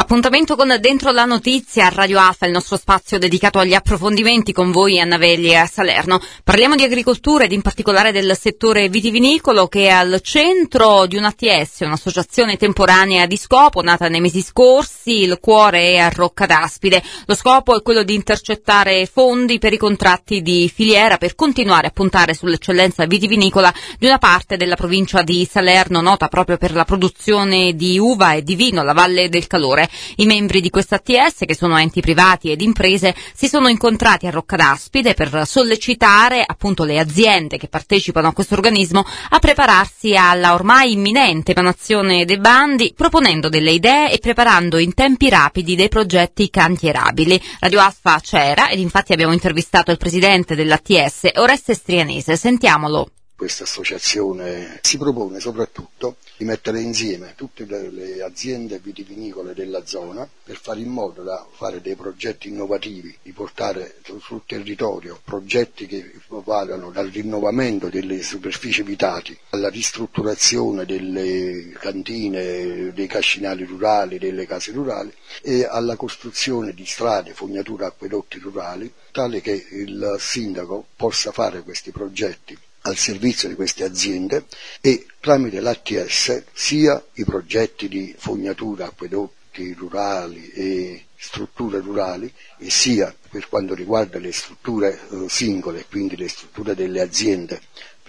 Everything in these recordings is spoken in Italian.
Appuntamento con Dentro la Notizia a Radio Alfa, il nostro spazio dedicato agli approfondimenti con voi a Navelli e a Salerno. Parliamo di agricoltura ed in particolare del settore vitivinicolo che è al centro di un ATS, un'associazione temporanea di scopo nata nei mesi scorsi. Il cuore è a Roccadaspide. Lo scopo è quello di intercettare fondi per i contratti di filiera per continuare a puntare sull'eccellenza vitivinicola di una parte della provincia di Salerno, nota proprio per la produzione di uva e di vino, la Valle del Calore. I membri di questa ATS, che sono enti privati ed imprese, si sono incontrati a Roccadaspide per sollecitare appunto le aziende che partecipano a questo organismo a prepararsi alla ormai imminente emanazione dei bandi, proponendo delle idee e preparando in tempi rapidi dei progetti cantierabili. Radio Alfa c'era ed infatti abbiamo intervistato il presidente dell'ATS, Oreste Strianese. Sentiamolo. Questa associazione si propone soprattutto di mettere insieme tutte le aziende vitivinicole della zona per fare in modo da fare dei progetti innovativi, di portare sul territorio progetti che vadano dal rinnovamento delle superfici abitati alla ristrutturazione delle cantine, dei cascinali rurali, delle case rurali e alla costruzione di strade, fognature, acquedotti rurali, tale che il sindaco possa fare questi progetti al servizio di queste aziende e tramite l'ATS sia i progetti di fognatura, acquedotti rurali e strutture rurali e sia per quanto riguarda le strutture singole, quindi le strutture delle aziende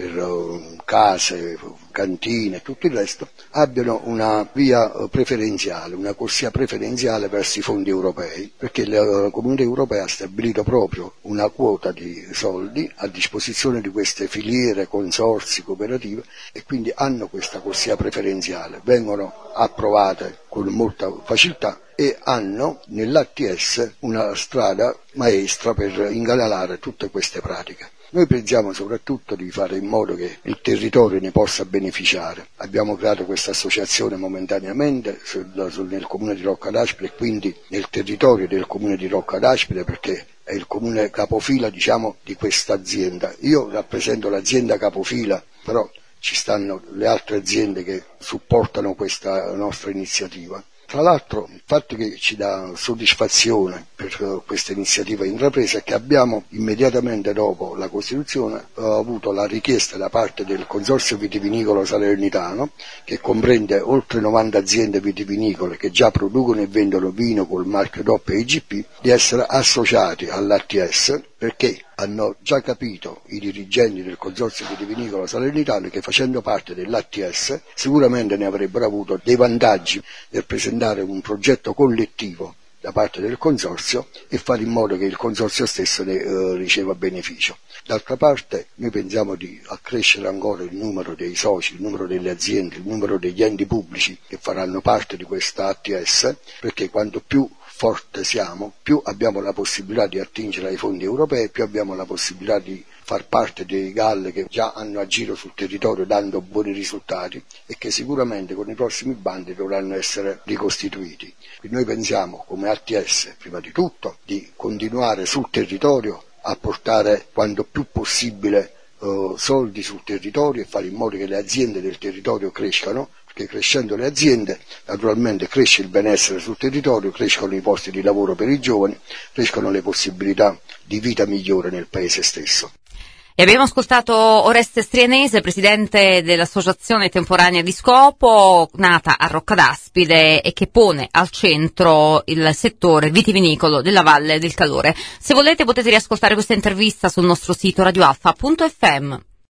per case, cantine e tutto il resto, abbiano una via preferenziale, una corsia preferenziale verso i fondi europei, perché la Comunità Europea ha stabilito proprio una quota di soldi a disposizione di queste filiere, consorzi, cooperative e quindi hanno questa corsia preferenziale, vengono approvate con molta facilità e hanno nell'ATS una strada maestra per incanalare tutte queste pratiche. Noi pensiamo soprattutto di fare in modo che il territorio ne possa beneficiare. Abbiamo creato questa associazione momentaneamente nel comune di Roccadaspide e quindi nel territorio del comune di Roccadaspide perché è il comune capofila, di questa azienda. Io rappresento l'azienda capofila, però ci stanno le altre aziende che supportano questa nostra iniziativa. Tra l'altro il fatto che ci dà soddisfazione per questa iniziativa intrapresa è che abbiamo immediatamente dopo la Costituzione avuto la richiesta da parte del Consorzio Vitivinicolo Salernitano, che comprende oltre 90 aziende vitivinicole che già producono e vendono vino col marchio DOP e IGP, di essere associati all'ATS perché hanno già capito i dirigenti del Consorzio Vitivinicolo Salernitano che facendo parte dell'ATS sicuramente ne avrebbero avuto dei vantaggi nel presentare un progetto collettivo da parte del consorzio e fare in modo che il consorzio stesso ne riceva beneficio. D'altra parte noi pensiamo di accrescere ancora il numero dei soci, il numero delle aziende, il numero degli enti pubblici che faranno parte di questa ATS, perché quanto più forte siamo, più abbiamo la possibilità di attingere ai fondi europei, più abbiamo la possibilità di far parte dei GAL che già hanno agito sul territorio dando buoni risultati e che sicuramente con i prossimi bandi dovranno essere ricostituiti. Quindi noi pensiamo come ATS prima di tutto di continuare sul territorio a portare quanto più possibile soldi sul territorio e fare in modo che le aziende del territorio crescano, perché crescendo le aziende naturalmente cresce il benessere sul territorio, crescono i posti di lavoro per i giovani, crescono le possibilità di vita migliore nel paese stesso. E abbiamo ascoltato Oreste Strianese, presidente dell'associazione temporanea di scopo, nata a Roccadaspide e che pone al centro il settore vitivinicolo della Valle del Calore. Se volete potete riascoltare questa intervista sul nostro sito radioalfa.fm.